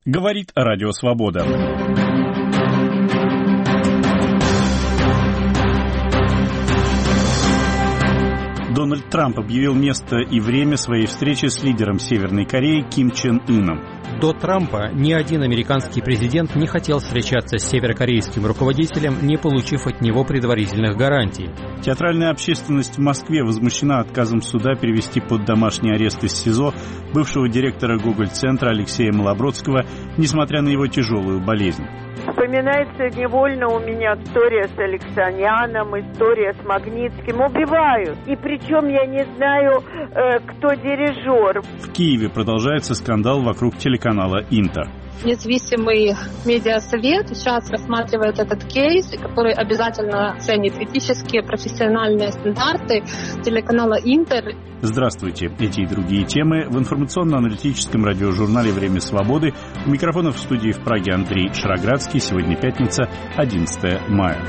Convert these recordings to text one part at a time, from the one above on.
Говорит Радио Свобода. Дональд Трамп объявил место и время своей встречи с лидером Северной Кореи Ким Чен Ыном. До Трампа ни один американский президент не хотел встречаться с северокорейским руководителем, не получив от него предварительных гарантий. Театральная общественность в Москве возмущена отказом суда перевести под домашний арест из СИЗО бывшего директора Гоголь-центра Алексея Малобродского, несмотря на его тяжелую болезнь. Вспоминается невольно у меня история с Алексаняном, история с Магнитским. Убивают. И причем я не знаю, кто дирижер. В Киеве продолжается скандал вокруг телеканала «Интер». Независимый медиасовет сейчас рассматривает этот кейс, который обязательно ценит этические, профессиональные стандарты телеканала «Интер». Здравствуйте. Эти и другие темы в информационно-аналитическом радиожурнале «Время свободы». У микрофона в студии в Праге Андрей Шароградский. Сегодня пятница, 11 мая.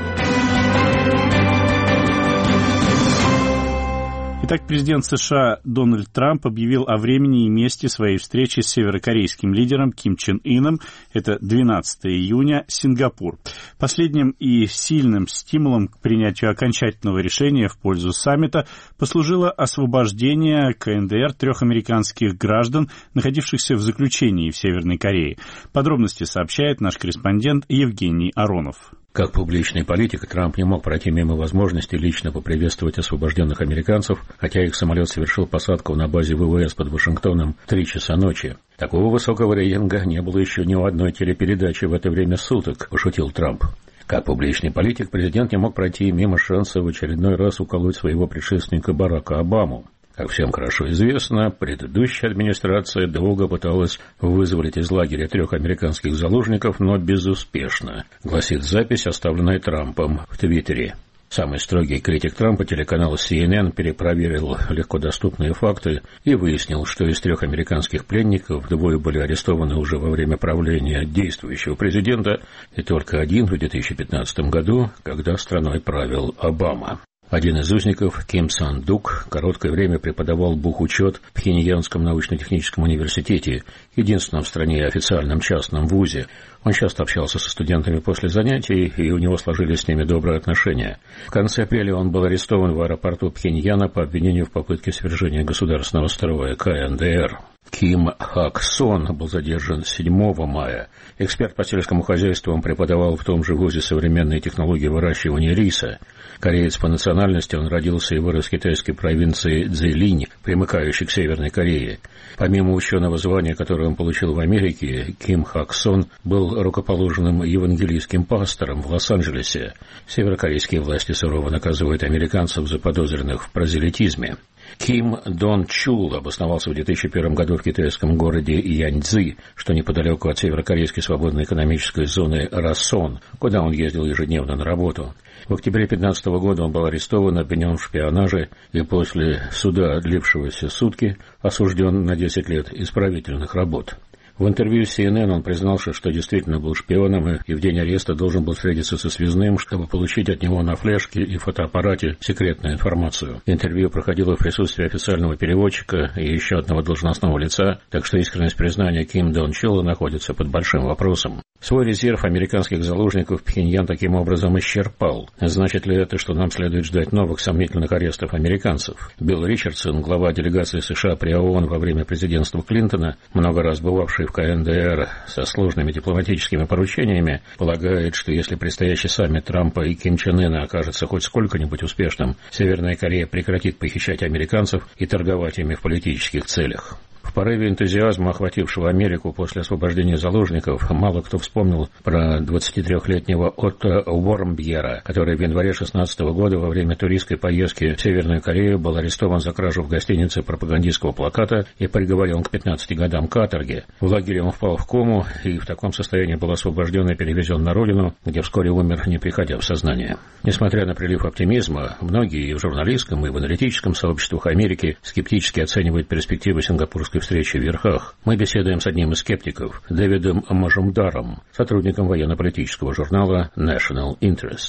Итак, президент США Дональд Трамп объявил о времени и месте своей встречи с северокорейским лидером Ким Чен Ыном. Это 12 июня, Сингапур. Последним и сильным стимулом к принятию окончательного решения в пользу саммита послужило освобождение КНДР 3 американских граждан, находившихся в заключении в Северной Корее. Подробности сообщает наш корреспондент Евгений Аронов. Как публичный политик, Трамп не мог пройти мимо возможности лично поприветствовать освобожденных американцев, хотя их самолет совершил посадку на базе ВВС под Вашингтоном в 3 часа ночи. Такого высокого рейтинга не было еще ни у одной телепередачи в это время суток, пошутил Трамп. Как публичный политик, президент не мог пройти мимо шанса в очередной раз уколоть своего предшественника Барака Обаму. Как всем хорошо известно, предыдущая администрация долго пыталась вызволить из лагеря 3 американских заложников, но безуспешно, гласит запись, оставленная Трампом в Твиттере. Самый строгий критик Трампа, телеканал CNN, перепроверил легко доступные факты и выяснил, что из 3 американских пленников 2 были арестованы уже во время правления действующего президента, и только 1 в 2015 году, когда страной правил Обама. Один из узников, Ким Сан Дук, короткое время преподавал бухучет в Пхеньянском научно-техническом университете, единственном в стране официальном частном вузе. Он часто общался со студентами после занятий, и у него сложились с ними добрые отношения. В конце апреля он был арестован в аэропорту Пхеньяна по обвинению в попытке свержения государственного строя КНДР. Ким Хак Сон был задержан 7 мая. Эксперт по сельскому хозяйству, он преподавал в том же вузе современные технологии выращивания риса. Кореец по национальности, он родился и вырос в китайской провинции Цзилинь, примыкающей к Северной Корее. Помимо ученого звания, которое он получил в Америке, Ким Хак Сон был рукоположенным евангелийским пастором в Лос-Анджелесе. Северокорейские власти сурово наказывают американцев, заподозренных в прозелитизме. Ким Дон Чул обосновался в 2001 году в китайском городе Яньцзи, что неподалеку от северокорейской свободной экономической зоны Расон, куда он ездил ежедневно на работу. В октябре 2015 года он был арестован, обвинен в шпионаже и после суда, длившегося сутки, осужден на 10 лет исправительных работ. В интервью с CNN он признался, что действительно был шпионом и в день ареста должен был встретиться со связным, чтобы получить от него на флешке и фотоаппарате секретную информацию. Интервью проходило в присутствии официального переводчика и еще одного должностного лица, так что искренность признания Ким Дон Чула находится под большим вопросом. Свой резерв американских заложников Пхеньян таким образом исчерпал. Значит ли это, что нам следует ждать новых сомнительных арестов американцев? Билл Ричардсон, глава делегации США при ООН во время президентства Клинтона, много раз бывавший в КНДР со сложными дипломатическими поручениями, полагает, что если предстоящий саммит Трампа и Ким Чен Ына окажется хоть сколько-нибудь успешным, Северная Корея прекратит похищать американцев и торговать ими в политических целях. В порыве энтузиазма, охватившего Америку после освобождения заложников, мало кто вспомнил про 23-летнего Отто Уормбьера, который в январе 2016 года во время туристской поездки в Северную Корею был арестован за кражу в гостинице пропагандистского плаката и приговорен к 15 годам каторги. В лагере он впал в кому и в таком состоянии был освобожден и перевезен на родину, где вскоре умер, не приходя в сознание. Несмотря на прилив оптимизма, многие и в журналистском, и в аналитическом сообществах Америки скептически оценивают перспективы сингапурской встречи в верхах. Мы беседуем с одним из скептиков, Дэвидом Мажумдаром, сотрудником военно-политического журнала National Interest.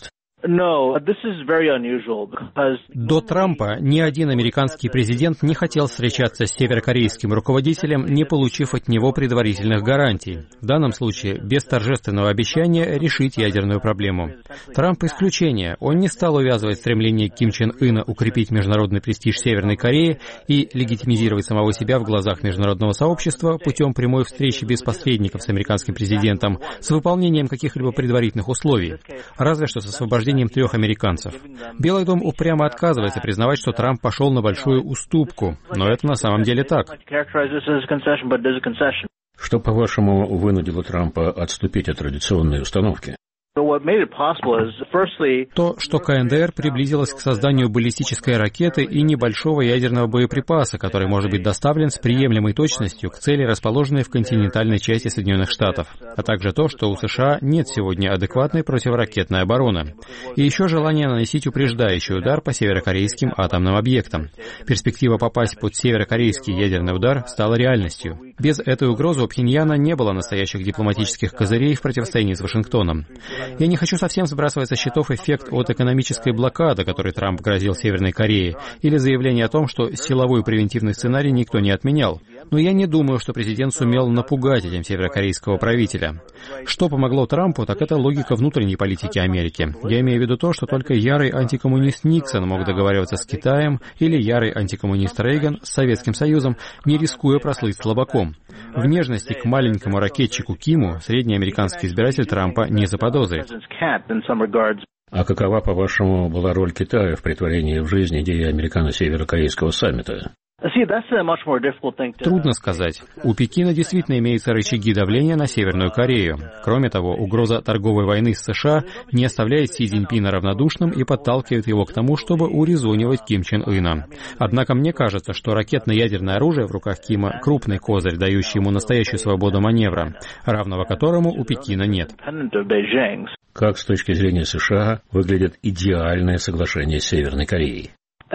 До Трампа ни один американский президент не хотел встречаться с северокорейским руководителем, не получив от него предварительных гарантий. В данном случае без торжественного обещания решить ядерную проблему. Трамп исключение. Он не стал увязывать стремление Ким Чен Ына укрепить международный престиж Северной Кореи и легитимизировать самого себя в глазах международного сообщества путем прямой встречи без посредников с американским президентом с выполнением каких-либо предварительных условий. Разве что с освобождением 3 американцев. Белый дом упрямо отказывается признавать, что Трамп пошел на большую уступку, но это на самом деле так. Что, по-вашему, вынудило Трампа отступить от традиционной установки? То, что КНДР приблизилась к созданию баллистической ракеты и небольшого ядерного боеприпаса, который может быть доставлен с приемлемой точностью к цели, расположенной в континентальной части Соединенных Штатов, а также то, что у США нет сегодня адекватной противоракетной обороны. И еще желание наносить упреждающий удар по северокорейским атомным объектам. Перспектива попасть под северокорейский ядерный удар стала реальностью. Без этой угрозы у Пхеньяна не было настоящих дипломатических козырей в противостоянии с Вашингтоном. Я не хочу совсем сбрасывать со счетов эффект от экономической блокады, который Трамп грозил Северной Корее, или заявление о том, что силовой превентивный сценарий никто не отменял. Но я не думаю, что президент сумел напугать этим северокорейского правителя. Что помогло Трампу, так это логика внутренней политики Америки. Я имею в виду то, что только ярый антикоммунист Никсон мог договариваться с Китаем или ярый антикоммунист Рейган с Советским Союзом, не рискуя прослыть слабаком. В нежности к маленькому ракетчику Киму средний американский избиратель Трампа не заподозрит. А какова, по-вашему, была роль Китая в претворении в жизнь идеи американо-северокорейского саммита? Трудно сказать. У Пекина действительно имеются рычаги давления на Северную Корею. Кроме того, угроза торговой войны с США не оставляет Си Цзиньпина равнодушным и подталкивает его к тому, чтобы урезонивать Ким Чен Ына. Однако мне кажется, что ракетно-ядерное оружие в руках Кима – крупный козырь, дающий ему настоящую свободу маневра, равного которому у Пекина нет. Как с точки зрения США выглядит идеальное соглашение с Северной Кореей?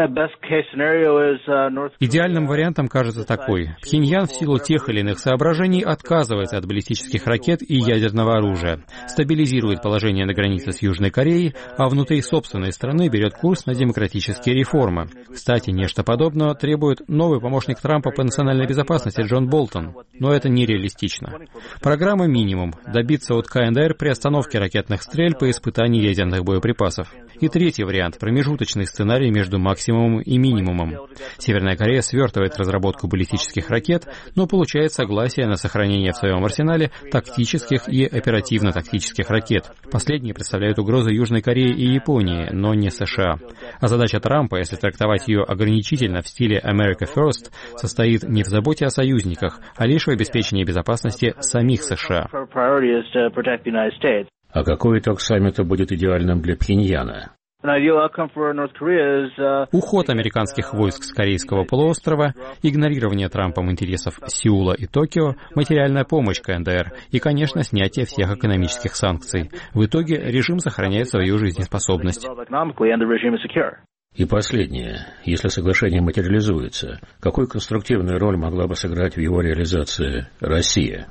Идеальным вариантом кажется такой. Пхеньян в силу тех или иных соображений отказывается от баллистических ракет и ядерного оружия, стабилизирует положение на границе с Южной Кореей, а внутри собственной страны берет курс на демократические реформы. Кстати, нечто подобного требует новый помощник Трампа по национальной безопасности Джон Болтон. Но это нереалистично. Программа минимум – добиться от КНДР приостановки ракетных стрельб и испытаний ядерных боеприпасов. И третий вариант – промежуточный сценарий между максимумом и минимумом. Северная Корея свертывает разработку баллистических ракет, но получает согласие на сохранение в своем арсенале тактических и оперативно-тактических ракет. Последние представляют угрозу Южной Корее и Японии, но не США. А задача Трампа, если трактовать ее ограничительно в стиле America First, состоит не в заботе о союзниках, а лишь в обеспечении безопасности самих США. А какой итог саммита будет идеальным для Пхеньяна? Уход американских войск с Корейского полуострова, игнорирование Трампом интересов Сеула и Токио, материальная помощь КНДР и, конечно, снятие всех экономических санкций. В итоге режим сохраняет свою жизнеспособность. И последнее. Если соглашение материализуется, какую конструктивную роль могла бы сыграть в его реализации Россия?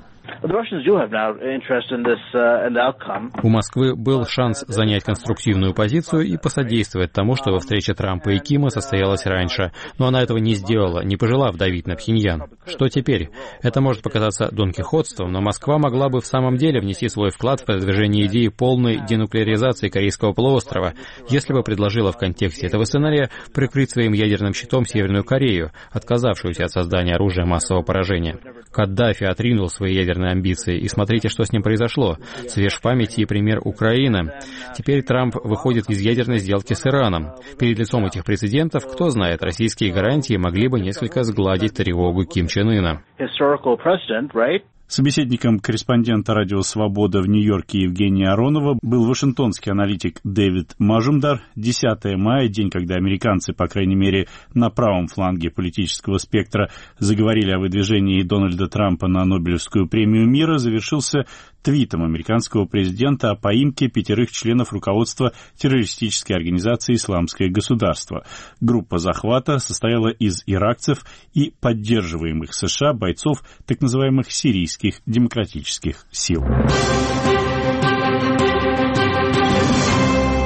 У Москвы был шанс занять конструктивную позицию и посодействовать тому, чтобы встреча Трампа и Кима состоялась раньше, но она этого не сделала, не пожелав давить на Пхеньян. Что теперь? Это может показаться донкихотством, но Москва могла бы в самом деле внести свой вклад в продвижение идеи полной денуклеаризации Корейского полуострова, если бы предложила в контексте этого сценария прикрыть своим ядерным щитом Северную Корею, отказавшуюся от создания оружия массового поражения. Каддафи отринул свои ядерные амбиции, и смотрите, что с ним произошло. Свеж в памяти и пример Украины. Теперь Трамп выходит из ядерной сделки с Ираном. Перед лицом этих прецедентов, кто знает, российские гарантии могли бы несколько сгладить тревогу Ким Чен Ына. Собеседником корреспондента «Радио Свобода» в Нью-Йорке Евгения Аронова был вашингтонский аналитик Дэвид Мажумдар. 10 мая, день, когда американцы, по крайней мере, на правом фланге политического спектра заговорили о выдвижении Дональда Трампа на Нобелевскую премию мира, завершился твитом американского президента о поимке 5 членов руководства террористической организации «Исламское государство». Группа захвата состояла из иракцев и поддерживаемых США бойцов так называемых сирийских демократических сил.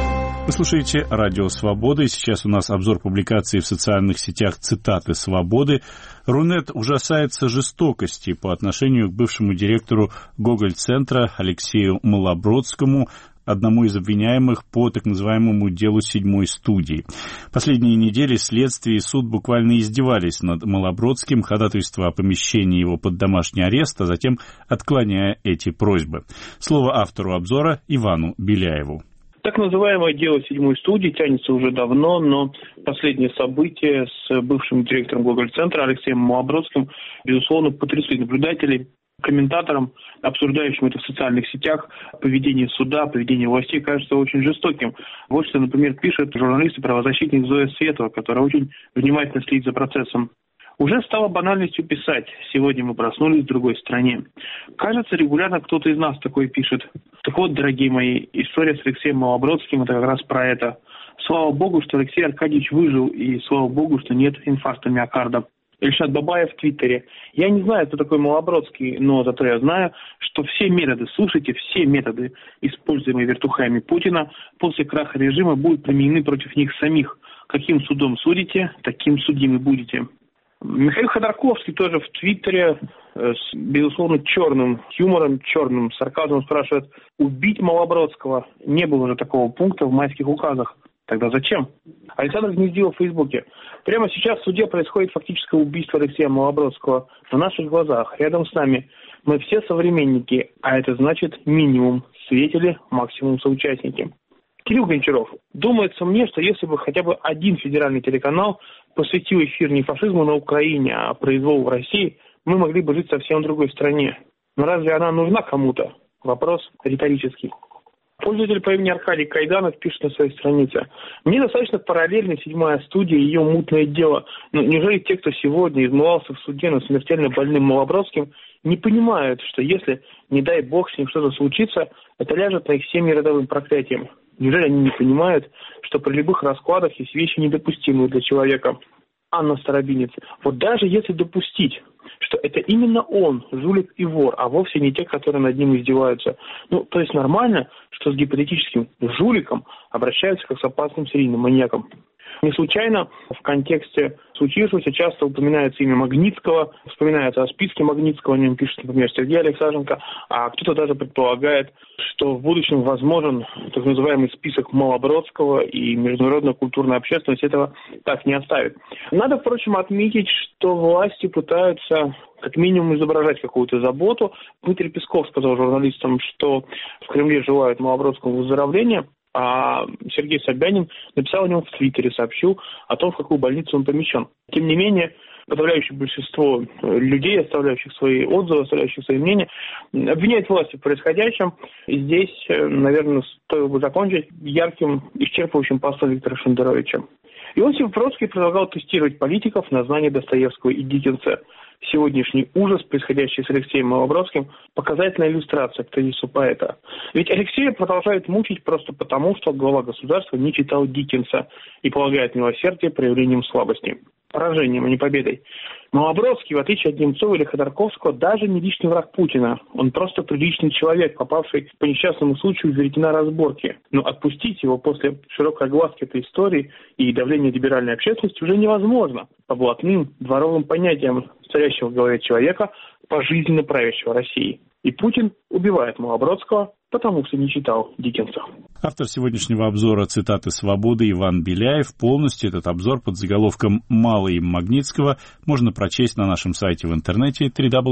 Вы слушаете «Радио Свобода», и сейчас у нас обзор публикации в социальных сетях «Цитаты свободы». Рунет ужасается жестокости по отношению к бывшему директору Гоголь-центра Алексею Малобродскому, одному из обвиняемых по так называемому делу седьмой студии. Последние недели следствие и суд буквально издевались над Малобродским, ходатайство о помещении его под домашний арест, а затем отклоняя эти просьбы. Слово автору обзора Ивану Беляеву. Так называемое дело седьмой студии тянется уже давно, но последние события с бывшим директором Гоголь-центра Алексеем Малобродским, безусловно, потрясли наблюдателей. Комментаторам, обсуждающим это в социальных сетях, поведение суда, поведение властей кажется очень жестоким. Вот что, например, пишет журналист и правозащитник Зоя Светова, которая очень внимательно следит за процессом. Уже стало банальностью писать «Сегодня мы проснулись в другой стране». Кажется, регулярно кто-то из нас такое пишет. Так вот, дорогие мои, история с Алексеем Малобродским – это как раз про это. Слава Богу, что Алексей Аркадьевич выжил, и слава Богу, что нет инфаркта миокарда. Ильшат Бабаев в Твиттере. Я не знаю, кто такой Малобродский, но зато я знаю, что все методы, слушайте, все методы, используемые вертухаями Путина, после краха режима будут применены против них самих. Каким судом судите, таким судимы будете. Михаил Ходорковский тоже в Твиттере с, безусловно, черным юмором, черным сарказмом спрашивает: убить Малобродского? Не было же такого пункта в майских указах. Тогда зачем? Александр Гнездилов в Фейсбуке. Прямо сейчас в суде происходит фактическое убийство Алексея Малобродского на наших глазах, рядом с нами. Мы все современники, а это значит минимум свидетели, максимум соучастники. Кирилл Гончаров. Думается мне, что если бы хотя бы один федеральный телеканал посвятил эфир не фашизму на Украине, а произволу в России, мы могли бы жить совсем в другой стране. Но разве она нужна кому-то? Вопрос риторический. Пользователь по имени Аркадий Кайданов пишет на своей странице: «Мне достаточно параллельно седьмая студия и ее мутное дело. Но неужели те, кто сегодня измывался в суде над смертельно больным Малобродским, не понимают, что если, не дай бог, с ним что-то случится, это ляжет на их семьи родовым проклятием? Неужели они не понимают, что при любых раскладах есть вещи недопустимые для человека?» Анна Старобинец. Вот даже если допустить, что это именно он, жулик и вор, а вовсе не те, которые над ним издеваются. То есть нормально, что с гипотетическим жуликом обращаются как с опасным серийным маньяком. Не случайно в контексте случившегося часто упоминается имя Магнитского, вспоминается о списке Магнитского, о нем пишет, например, Сергей Алексашенко, а кто-то даже предполагает, что в будущем возможен так называемый список Малобродского, и международная культурная общественность этого так не оставит. Надо, впрочем, отметить, что власти пытаются как минимум изображать какую-то заботу. Дмитрий Песков сказал журналистам, что в Кремле желают Малобродскому выздоровления, а Сергей Собянин написал о нем в Твиттере, сообщил о том, в какую больницу он помещен. Тем не менее, подавляющее большинство людей, оставляющих свои отзывы, оставляющих свои мнения, обвиняет власти в происходящем. И здесь, наверное, стоило бы закончить ярким, исчерпывающим послом Виктора Шендеровича. Иосиф Бродский предлагал тестировать политиков на знание Достоевского и Диккенса. Сегодняшний ужас, происходящий с Алексеем Малобродским, показательная иллюстрация к тезису поэта. Ведь Алексея продолжают мучить просто потому, что глава государства не читал Диккенса и полагает милосердие проявлением слабости. Поражением, а не победой. Малобродский, в отличие от Немцова или Ходорковского, даже не личный враг Путина. Он просто приличный человек, попавший по несчастному случаю в веретена разборки. Но отпустить его после широкой огласки этой истории и давления либеральной общественности уже невозможно. По блатным дворовым понятиям царящего в голове человека, пожизненно правящего Россией. И Путин убивает Малобродского, потому что не читал Диккенса. Автор сегодняшнего обзора «Цитаты свободы» Иван Беляев. Полностью этот обзор под заголовком «Мало им Магнитского» можно прочесть на нашем сайте в интернете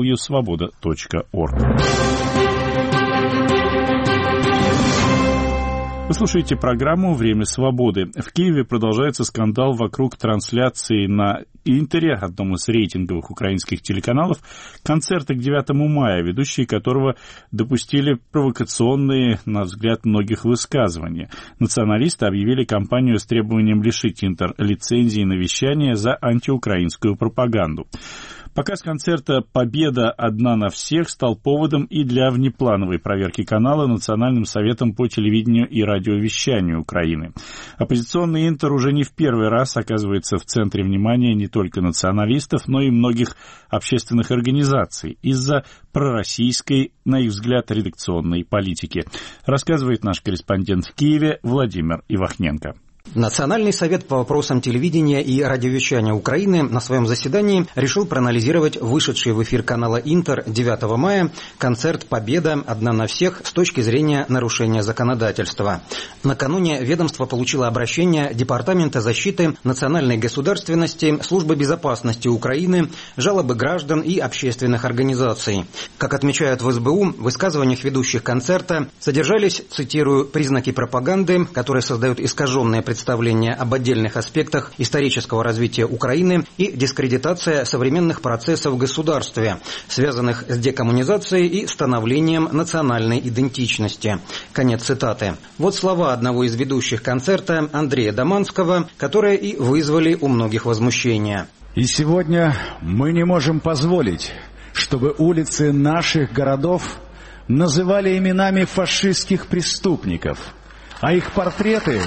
www.svoboda.org. Вы слушаете программу «Время свободы». В Киеве продолжается скандал вокруг трансляции на Интере, одном из рейтинговых украинских телеканалов, концерта к 9 мая, ведущие которого допустили провокационные, на взгляд многих, высказывания. Националисты объявили кампанию с требованием лишить Интер лицензии на вещание за антиукраинскую пропаганду. Показ концерта «Победа одна на всех» стал поводом и для внеплановой проверки канала Национальным советом по телевидению и радиовещанию Украины. Оппозиционный «Интер» уже не в первый раз оказывается в центре внимания не только националистов, но и многих общественных организаций из-за пророссийской, на их взгляд, редакционной политики, рассказывает наш корреспондент в Киеве Владимир Ивахненко. Национальный совет по вопросам телевидения и радиовещания Украины на своем заседании решил проанализировать вышедший в эфир канала «Интер» 9 мая концерт «Победа одна на всех» с точки зрения нарушения законодательства. Накануне ведомство получило обращение Департамента защиты национальной государственности, Службы безопасности Украины, жалобы граждан и общественных организаций. Как отмечают в СБУ, в высказываниях ведущих концерта содержались, цитирую, «признаки пропаганды, которые создают искаженные представления об отдельных аспектах исторического развития Украины и дискредитация современных процессов в государстве, связанных с декоммунизацией и становлением национальной идентичности». Конец цитаты. Вот слова одного из ведущих концерта Андрея Доманского, которые и вызвали у многих возмущение. И сегодня мы не можем позволить, чтобы улицы наших городов называли именами фашистских преступников, а их портреты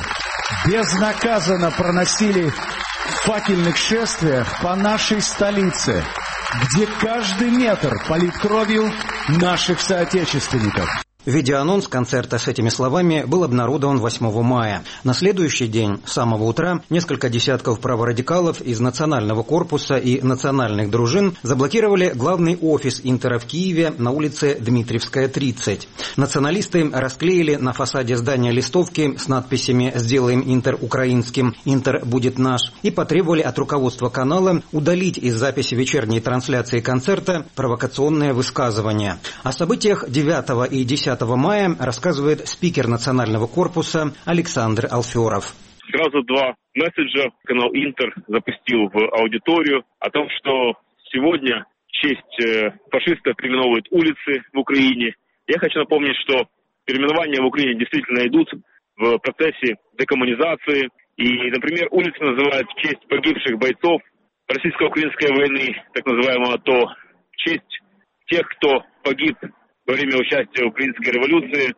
безнаказанно проносили в факельных шествиях по нашей столице, где каждый метр полит кровью наших соотечественников. Видеоанонс концерта с этими словами был обнародован 8 мая. На следующий день, с самого утра, несколько десятков праворадикалов из Национального корпуса и национальных дружин заблокировали главный офис «Интера» в Киеве на улице Дмитриевская, 30. Националисты расклеили на фасаде здания листовки с надписями «Сделаем Интер украинским», «Интер будет наш» и потребовали от руководства канала удалить из записи вечерней трансляции концерта провокационные высказывания. О событиях 9 и 10 мая рассказывает спикер Национального корпуса Александр Алферов. Сразу два месседжа канал «Интер» запустил в аудиторию о том, что сегодня в честь фашистов переименовывают улицы в Украине. Я хочу напомнить, что переименования в Украине действительно идут в процессе декоммунизации. И, например, улицы называют в честь погибших бойцов российско-украинской войны, так называемого АТО, в честь тех, кто погиб во время участия в Украинской революции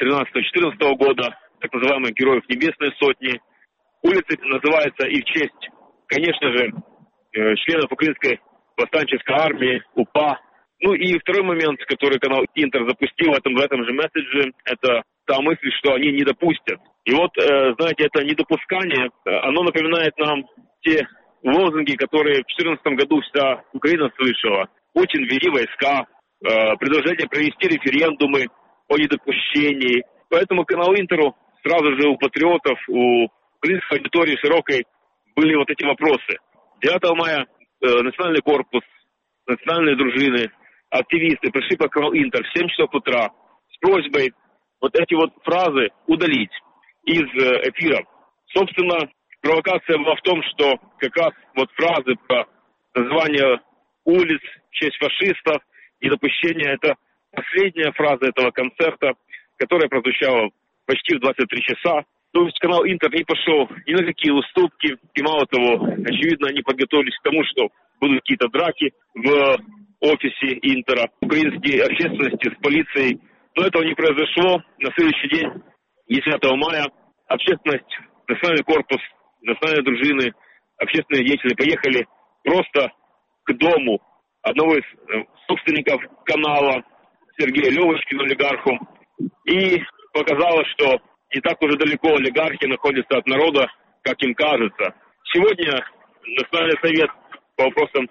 13-14 года, так называемых героев Небесной Сотни. Улицы называются и в честь, конечно же, членов Украинской повстанческой армии, УПА. Ну и второй момент, который канал «Интер» запустил в этом же месседже, это та мысль, что они не допустят. И вот, знаете, это недопускание, оно напоминает нам те лозунги, которые в 2014 году вся Украина слышала. Путин, введи войска, предложение провести референдумы о недопущении. Поэтому каналу «Интеру» сразу же у патриотов, у украинской аудитории широкой были вот эти вопросы. 9 мая Национальный корпус, национальные дружины, активисты пришли по каналу «Интер» в 7 часов утра с просьбой вот эти вот фразы удалить из эфира. Собственно, провокация была в том, что как раз вот фразы про название улиц в честь фашистов, недопущение — это последняя фраза этого концерта, которая прозвучала почти в 23 часа. То есть канал «Интер» не пошел ни на какие уступки, и мало того, очевидно, они подготовились к тому, что будут какие-то драки в офисе «Интера», украинской общественности с полицией. Но этого не произошло. На следующий день, 10 мая, общественность, Национальный корпус, национальные дружины, общественные деятели поехали просто к дому одного из собственников канала, Сергея Левушкина, олигарху, и показалось, что не так уже далеко олигархи находятся от народа, как им кажется. Сегодня Национальный совет по вопросам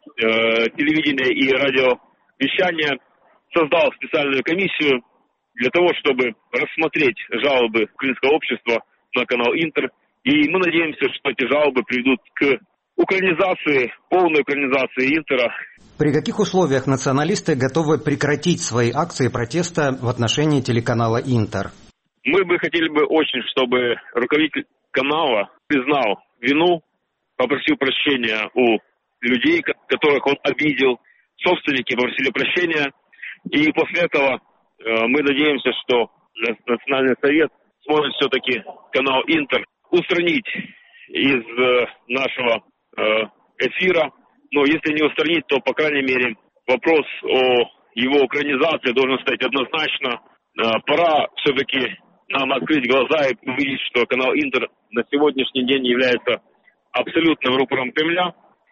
телевидения и радиовещания создал специальную комиссию для того, чтобы рассмотреть жалобы украинского общества на канал «Интер». И мы надеемся, что эти жалобы приведут к украинизации, полной украинизации «Интера». При каких условиях националисты готовы прекратить свои акции протеста в отношении телеканала «Интер»? Мы бы хотели очень, чтобы руководитель канала признал вину, попросил прощения у людей, которых он обидел, собственники попросили прощения. И после этого мы надеемся, что Национальный совет сможет все-таки канал «Интер» устранить из нашего эфира. Но если не устранить, то, по крайней мере, вопрос о его украинизации должен стоять однозначно. Пора все-таки нам открыть глаза и увидеть, что канал Интер на сегодняшний день является абсолютным рупором Кремля.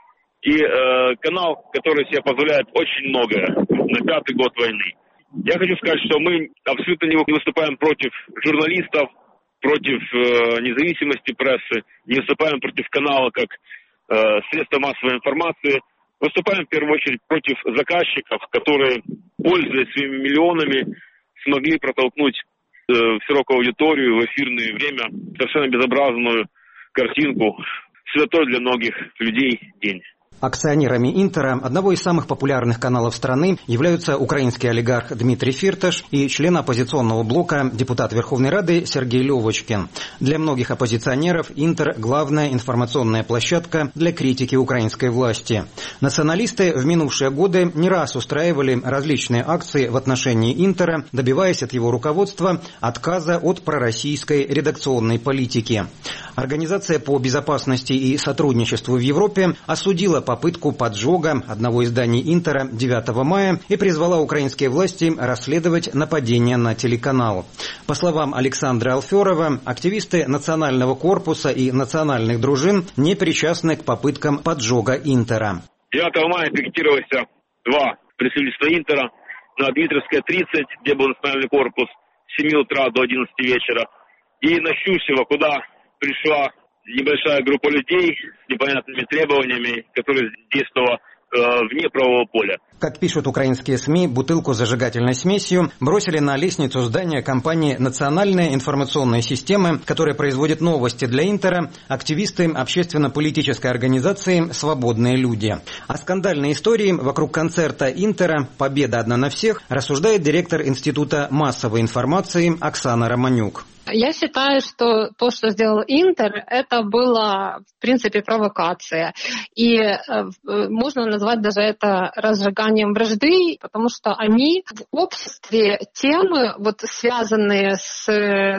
И канал, который себе позволяет очень многое на 5-й год войны. Я хочу сказать, что мы абсолютно не выступаем против журналистов, против независимости прессы, не выступаем против канала как средства массовой информации. Выступаем в первую очередь против заказчиков, которые, пользуясь своими миллионами, смогли протолкнуть в широкую аудиторию, в эфирное время совершенно безобразную картинку, святой для многих людей день. Акционерами Интера, одного из самых популярных каналов страны, являются украинский олигарх Дмитрий Фирташ и член оппозиционного блока, депутат Верховной Рады Сергей Левочкин. Для многих оппозиционеров Интер – главная информационная площадка для критики украинской власти. Националисты в минувшие годы не раз устраивали различные акции в отношении Интера, добиваясь от его руководства отказа от пророссийской редакционной политики. Организация по безопасности и сотрудничеству в Европе осудила попытку поджога одного из зданий Интера 9 мая и призвала украинские власти расследовать нападение на телеканал. По словам Александра Алферова, активисты Национального корпуса и национальных дружин не причастны к попыткам поджога Интера. 9 мая пикетировались 2 представительства Интера на Дмитровская, 30, где был Национальный корпус, с 7 утра до 11 вечера, и на Щусева, куда пришла небольшая группа людей с непонятными требованиями, которые действовала вне правового поля. Как пишут украинские СМИ, бутылку с зажигательной смесью бросили на лестницу здания компании «Национальные информационные системы», которая производит новости для Интера, активисты общественно-политической организации «Свободные люди». О скандальной истории вокруг концерта Интера «Победа одна на всех» рассуждает директор Института массовой информации Оксана Романюк. Я считаю, что то, что сделал Интер, это была, в принципе, провокация. И можно назвать даже это разжиганием вражды, потому что они в обществе темы, вот, связанные с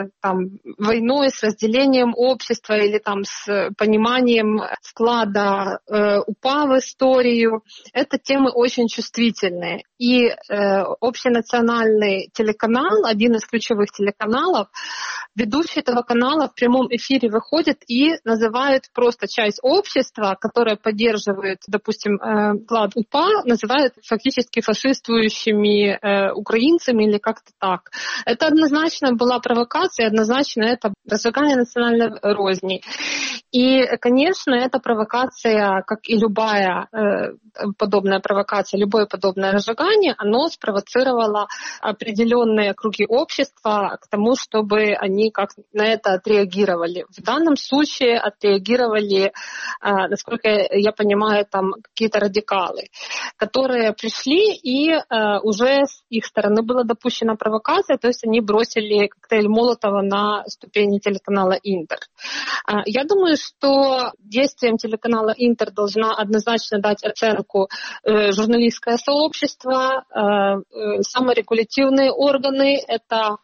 войной, с разделением общества или с пониманием вклада УПА в историю, это темы очень чувствительные. И общенациональный телеканал, один из ключевых телеканалов, ведущий этого канала в прямом эфире выходит и называет просто часть общества, которая поддерживает, допустим, вклад УПА, называет фактически фашистующими украинцами или как-то так. Это однозначно была провокация, однозначно это разжигание национальной розни. И, конечно, эта провокация, как и любая подобная провокация, любое подобное разжигание, оно спровоцировало определенные круги общества к тому, чтобы они как на это отреагировали. В данном случае отреагировали, насколько я понимаю, какие-то радикалы, которые пришли, и уже с их стороны была допущена провокация, то есть они бросили коктейль Молотова на ступени телеканала Интер. Я думаю, что действиям телеканала Интер должна однозначно дать оценку журналистское сообщество, саморегулятивные органы, это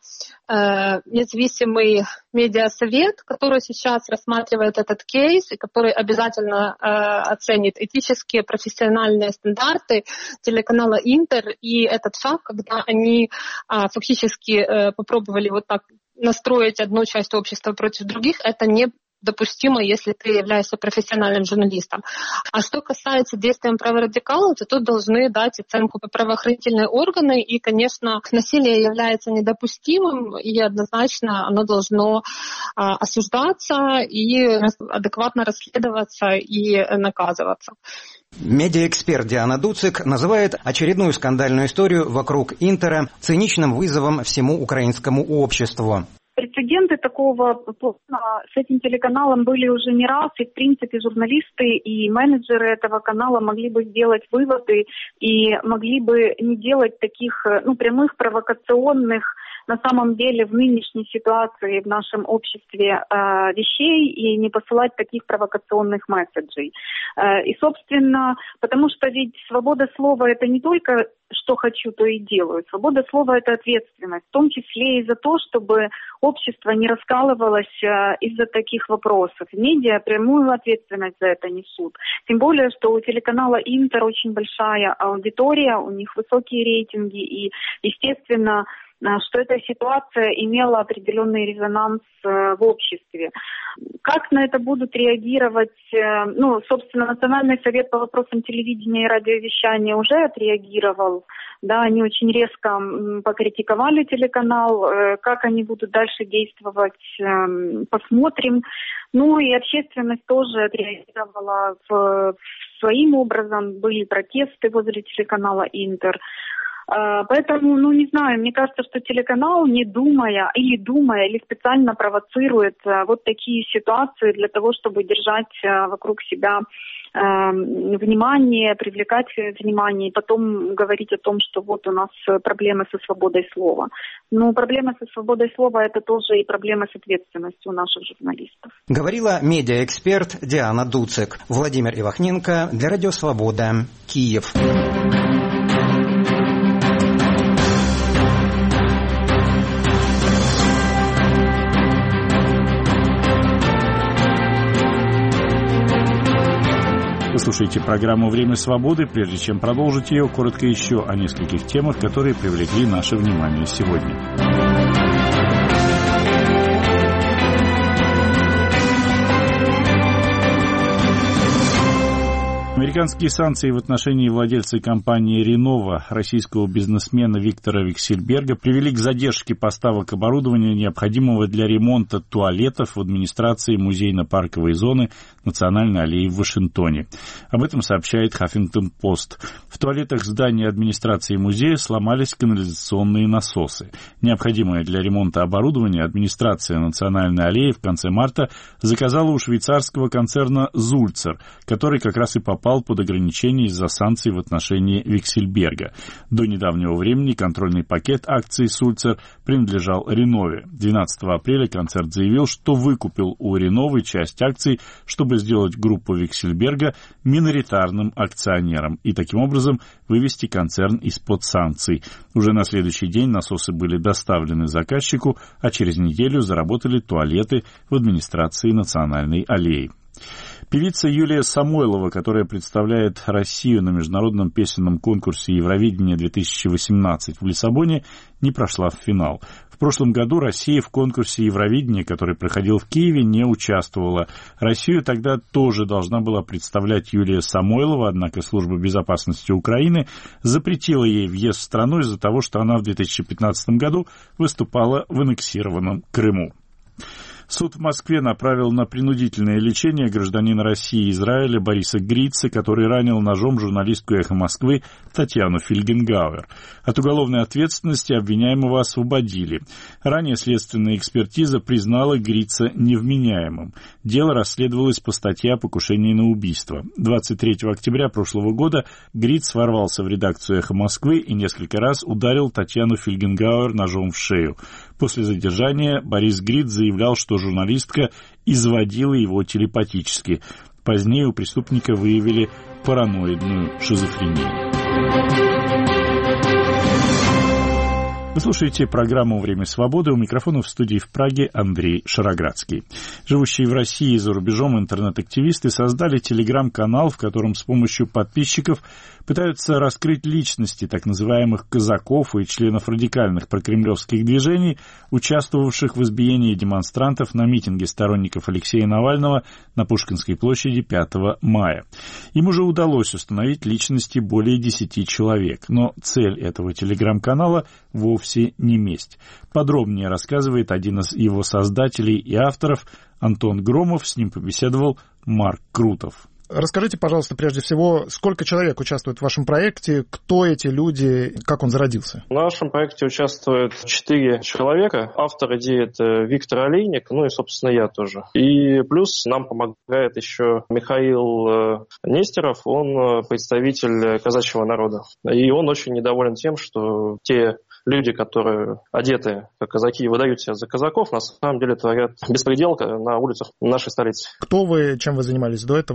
независимый медиасовет, который сейчас рассматривает этот кейс и который обязательно оценит этические, профессиональные стандарты телеканала Интер. И этот шаг, когда они фактически попробовали вот так настроить одну часть общества против других, это не допустимо, если ты являешься профессиональным журналистом. А что касается действий праворадикалов, то тут должны дать оценку правоохранительные органы, и, конечно, насилие является недопустимым, и однозначно оно должно осуждаться и адекватно расследоваться и наказываться. Медиаэксперт Диана Дуцик называет очередную скандальную историю вокруг Интера циничным вызовом всему украинскому обществу. Прецеденты такого плана с этим телеканалом были уже не раз, и, в принципе, журналисты и менеджеры этого канала могли бы сделать выводы и могли бы не делать таких прямых провокационных, на самом деле, в нынешней ситуации в нашем обществе вещей и не посылать таких провокационных месседжей. И, собственно, потому что ведь свобода слова – это не только что хочу, то и делаю. Свобода слова – это ответственность, в том числе и за то, чтобы общество не раскалывалось из-за таких вопросов. Медиа прямую ответственность за это несут. Тем более, что у телеканала «Интер» очень большая аудитория, у них высокие рейтинги, и, естественно, что эта ситуация имела определенный резонанс в обществе. Как на это будут реагировать, собственно, Национальный совет по вопросам телевидения и радиовещания уже отреагировал, да, они очень резко покритиковали телеканал, как они будут дальше действовать, посмотрим. И общественность тоже отреагировала своим образом, были протесты возле телеканала «Интер». Поэтому, не знаю, мне кажется, что телеканал, не думая, или специально провоцирует вот такие ситуации для того, чтобы держать вокруг себя внимание, привлекать внимание, и потом говорить о том, что вот у нас проблемы со свободой слова. Но проблемы со свободой слова – это тоже и проблемы с ответственностью наших журналистов. Говорила медиаэксперт Диана Дуцик. Владимир Ивахненко для Радио Свобода, Киев. Вы слушаете программу «Время свободы». Прежде чем продолжить ее, коротко еще о нескольких темах, которые привлекли наше внимание сегодня. Американские санкции в отношении владельца компании Renova, российского бизнесмена Виктора Виксельберга, привели к задержке поставок оборудования, необходимого для ремонта туалетов в администрации музейно-парковой зоны Национальной аллеи в Вашингтоне. Об этом сообщает Huffington-Post. В туалетах здания администрации музея сломались канализационные насосы. Необходимое для ремонта оборудование администрация Национальной аллеи в конце марта заказала у швейцарского концерна Sulzer, который как раз и попал под ограничения из-за санкций в отношении Виксельберга. До недавнего времени контрольный пакет акций Sulzer принадлежал Ренове. 12 апреля концерн заявил, что выкупил у Реновы часть акций, чтобы сделать группу Виксельберга миноритарным акционером и таким образом вывести концерн из-под санкций. Уже на следующий день насосы были доставлены заказчику, а через неделю заработали туалеты в администрации Национальной аллеи. Певица Юлия Самойлова, которая представляет Россию на международном песенном конкурсе Евровидение-2018 в Лиссабоне, не прошла в финал. В прошлом году Россия в конкурсе Евровидения, который проходил в Киеве, не участвовала. Россию тогда тоже должна была представлять Юлия Самойлова, однако Служба безопасности Украины запретила ей въезд в страну из-за того, что она в 2015 году выступала в аннексированном Крыму. Суд в Москве направил на принудительное лечение гражданина России и Израиля Бориса Грица, который ранил ножом журналистку «Эхо Москвы» Татьяну Фельгенгауэр. От уголовной ответственности обвиняемого освободили. Ранее следственная экспертиза признала Грица невменяемым. Дело расследовалось по статье о покушении на убийство. 23 октября прошлого года Гриц ворвался в редакцию «Эхо Москвы» и несколько раз ударил Татьяну Фельгенгауэр ножом в шею. После задержания Борис Гриц заявлял, что журналистка изводила его телепатически. Позднее у преступника выявили параноидную шизофрению. Вы слушаете программу «Время свободы». У микрофона в студии в Праге Андрей Шароградский. Живущие в России и за рубежом интернет-активисты создали телеграм-канал, в котором с помощью подписчиков пытаются раскрыть личности так называемых казаков и членов радикальных прокремлевских движений, участвовавших в избиении демонстрантов на митинге сторонников Алексея Навального на Пушкинской площади 5 мая. Им уже удалось установить личности более 10 человек, но цель этого телеграм-канала вовсе не месть. Подробнее рассказывает один из его создателей и авторов Антон Громов, с ним побеседовал Марк Крутов. Расскажите, пожалуйста, прежде всего, сколько человек участвует в вашем проекте, кто эти люди, как он зародился? В нашем проекте участвует 4 человека. Автор идеи — это Виктор Олейник, и, собственно, я тоже. И плюс нам помогает еще Михаил Нестеров, он представитель казачьего народа. И он очень недоволен тем, что те люди, которые одеты как казаки и выдают себя за казаков, на самом деле творят беспредел на улицах нашей столицы. Кто вы, чем вы занимались до этого, чем занимаетесь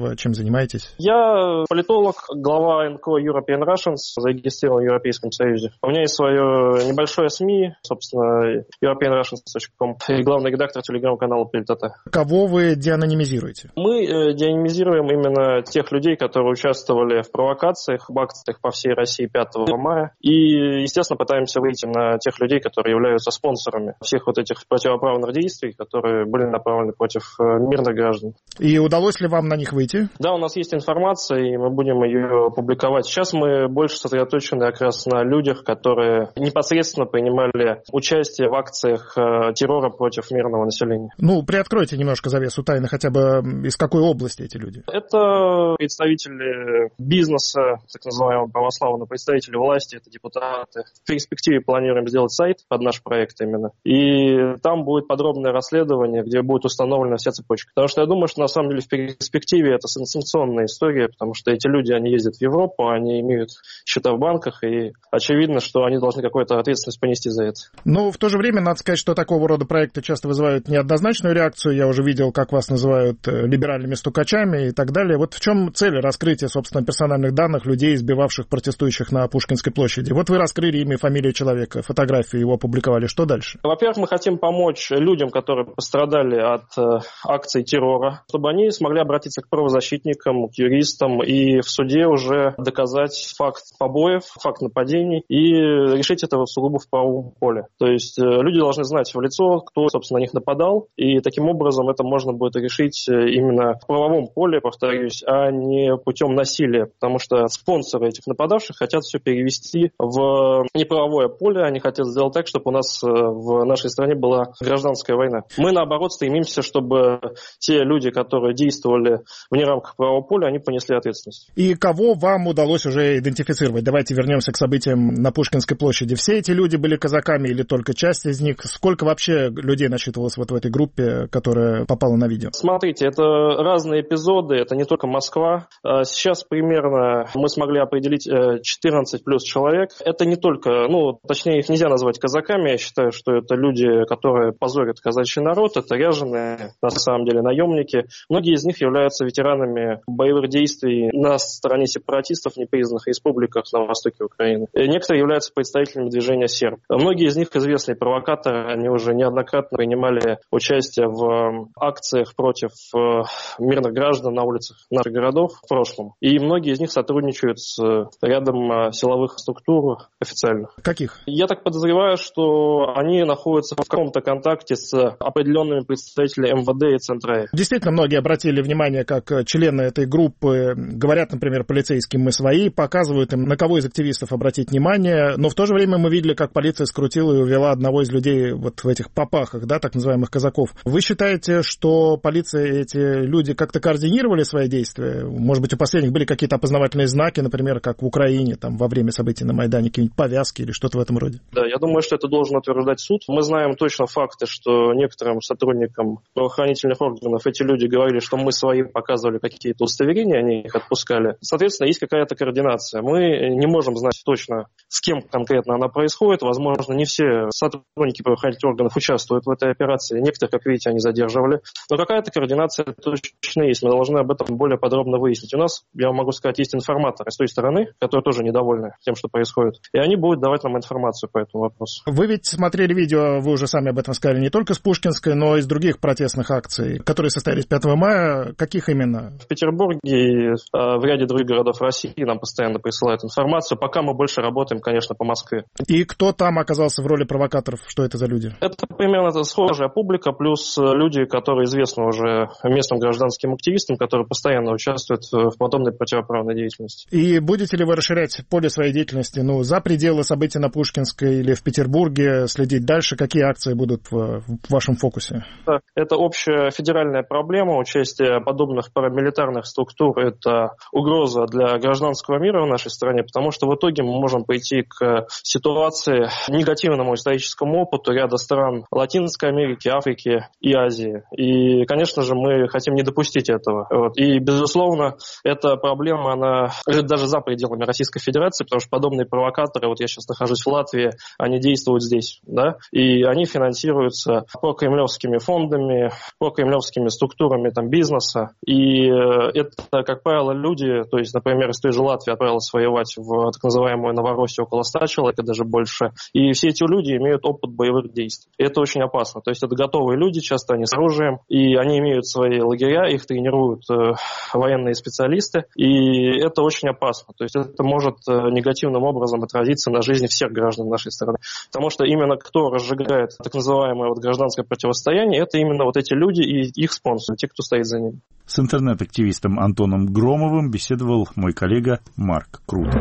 занимаетесь? Я политолог, глава НКО European Russians, зарегистрирован в Европейском Союзе. У меня есть свое небольшое СМИ, собственно, europeanrussians.com, и главный редактор телеграм-канала Политота. Кого вы деанонимизируете? Мы деанонимизируем именно тех людей, которые участвовали в провокациях, в акциях по всей России 5 мая. И, естественно, пытаемся выйти на тех людей, которые являются спонсорами всех вот этих противоправных действий, которые были направлены против мирных граждан. И удалось ли вам на них выйти? Да, у нас есть информация, и мы будем ее публиковать. Сейчас мы больше сосредоточены как раз на людях, которые непосредственно принимали участие в акциях террора против мирного населения. Ну, приоткройте немножко завесу тайны, хотя бы из какой области эти люди? Это представители бизнеса, так называемого православного, представители власти, это депутаты. В перспективе планируем сделать сайт под наш проект именно. И там будет подробное расследование, где будет установлена вся цепочка. Потому что я думаю, что на самом деле в перспективе это санкционная история, потому что эти люди, они ездят в Европу, они имеют счета в банках, и очевидно, что они должны какую-то ответственность понести за это. Но в то же время надо сказать, что такого рода проекты часто вызывают неоднозначную реакцию. Я уже видел, как вас называют либеральными стукачами и так далее. Вот в чем цель раскрытия, собственно, персональных данных людей, избивавших протестующих на Пушкинской площади? Вот вы раскрыли имя и фамилию человека, фотографию его опубликовали. Что дальше? Во-первых, мы хотим помочь людям, которые пострадали от акций террора, чтобы они смогли обратиться к правозащитникам, к юристам и в суде уже доказать факт побоев, факт нападений и решить это сугубо в правовом поле. То есть люди должны знать в лицо, кто, собственно, на них нападал, и таким образом это можно будет решить именно в правовом поле, повторюсь, а не путем насилия, потому что спонсоры этих нападавших хотят все перевести в неправовое поле, они хотят сделать так, чтобы у нас в нашей стране была гражданская война. Мы, наоборот, стремимся, чтобы те люди, которые действовали вне рамках правового поля, они понесли ответственность. И кого вам удалось уже идентифицировать? Давайте вернемся к событиям на Пушкинской площади. Все эти люди были казаками или только часть из них? Сколько вообще людей насчитывалось вот в этой группе, которая попала на видео? Смотрите, это разные эпизоды, это не только Москва. Сейчас примерно мы смогли определить 14 плюс человек. Это не только, точнее, их нельзя назвать казаками. Я считаю, что это люди, которые позорят казачий народ. Это ряженые, на самом деле, наемники. Многие из них являются ветеранами боевых действий на стороне сепаратистов в непризнанных республиках на востоке Украины. Некоторые являются представителями движения «Серб». Многие из них известные провокаторы. Они уже неоднократно принимали участие в акциях против мирных граждан на улицах наших городов в прошлом. И многие из них сотрудничают с рядом силовых структур официальных. Каких? Я так подозреваю, что они находятся в каком-то контакте с определенными представителями МВД и Центра. Действительно, многие обратили внимание, как члены этой группы говорят, например, полицейским «мы свои», показывают им, на кого из активистов обратить внимание, но в то же время мы видели, как полиция скрутила и увела одного из людей вот в этих попахах, да, так называемых казаков. Вы считаете, что полиция, эти люди как-то координировали свои действия? Может быть, у последних были какие-то опознавательные знаки, например, как в Украине, там, во время событий на Майдане, какие-нибудь повязки или что-то в этом роде? Да, я думаю, что это должен утверждать суд. Мы знаем точно факты, что некоторым сотрудникам правоохранительных органов эти люди говорили, что мы свои показывали какие-то удостоверения, они их отпускали. Соответственно, есть какая-то координация. Мы не можем знать точно, с кем конкретно она происходит. Возможно, не все сотрудники правоохранительных органов участвуют в этой операции. Некоторых, как видите, они задерживали. Но какая-то координация точно есть. Мы должны об этом более подробно выяснить. У нас, я могу сказать, есть информаторы с той стороны, которые тоже недовольны тем, что происходит. И они будут давать нам информацию по этому вопросу. Вы ведь смотрели видео, вы уже сами об этом сказали, не только с Пушкинской, но и с других протестных акций, которые состоялись 5 мая. Каких именно? В Петербурге и в ряде других городов России нам постоянно присылают информацию. Пока мы больше работаем, конечно, по Москве. И кто там оказался в роли провокаторов? Что это за люди? Это примерно схожая публика, плюс люди, которые известны уже местным гражданским активистам, которые постоянно участвуют в подобной противоправной деятельности. И будете ли вы расширять поле своей деятельности, за пределы событий на Пушкинской или в Петербурге, следить дальше? Какие акции будут в вашем фокусе? Это общая федеральная проблема. Участие подобных парамилитарных структур – это угроза для гражданского мира в нашей стране, потому что в итоге мы можем прийти к ситуации, негативному историческому опыту ряда стран Латинской Америки, Африки и Азии. И, конечно же, мы хотим не допустить этого. И, безусловно, эта проблема, она даже за пределами Российской Федерации, потому что подобные провокаторы, я сейчас нахожусь в Латвии, они действуют здесь, да, и они финансируются прокремлевскими фондами, прокремлевскими структурами бизнеса. И это, как правило, люди, то есть, например, из той же Латвии отправилась воевать в так называемую Новороссию около 100 человек, даже больше. И все эти люди имеют опыт боевых действий. И это очень опасно. То есть это готовые люди, часто они с оружием, и они имеют свои лагеря, их тренируют военные специалисты, и это очень опасно. То есть это может негативным образом отразиться на жизни всех граждан нашей страны. Потому что именно кто разжигает так называемое гражданское противостояние, это именно эти люди и их спонсоры, те, кто стоит за ними. С интернет-активистом Антоном Громовым беседовал мой коллега Марк Крутов.